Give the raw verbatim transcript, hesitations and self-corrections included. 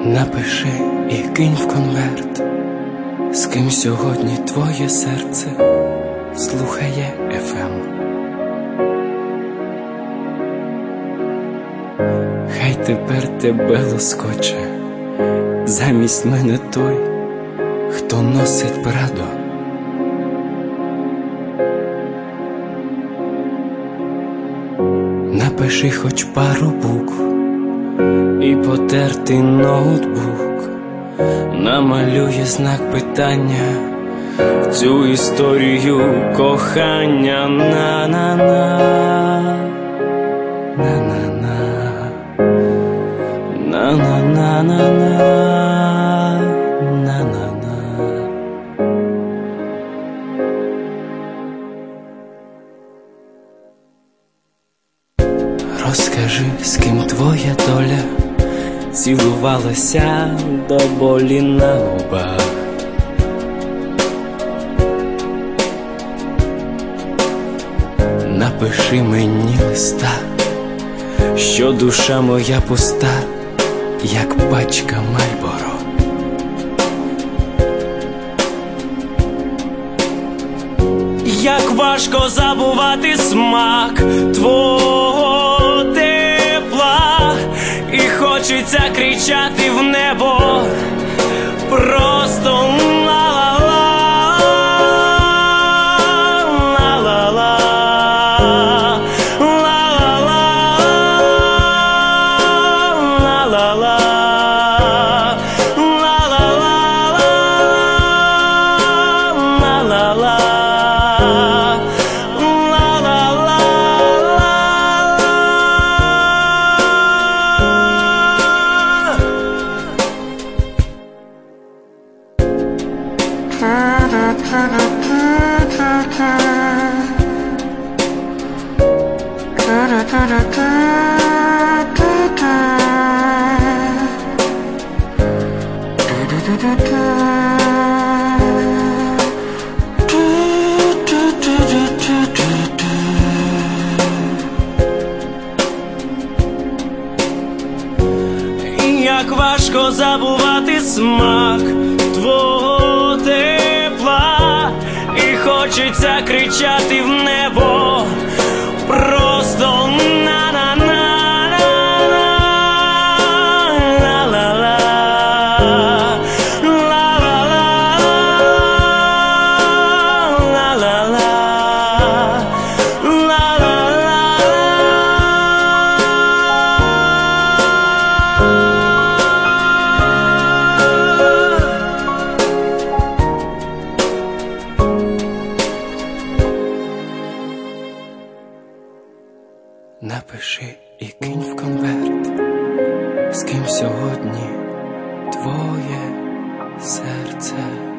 Напиши і кинь в конверт, з ким сьогодні твоє серце слухає еф ем. Хай тепер тебе лоскоче замість мене той, хто носить Прадо. Напиши хоч пару букв і потертий ноутбук намалює знак питання в цю історію кохання. На-на-на, на-на-на, на-на-на-на-на, на-на-на. Розкажи, з ким твоя доля цілувалася до болі на губах. Напиши мені листа, що душа моя пуста, як пачка Мальборо. Як важко забувати смак твого тепла, і хочеться кричати в небо просто ла-ла-ла, ла-ла-ла, ла-ла-ла, ла-ла-ла, ла-ла-ла. Як важко забувати смак твого тепла, і хочеться кричати в небо просто на-на-на. Напиши і кинь в конверт, з ким сьогодні твоє серце.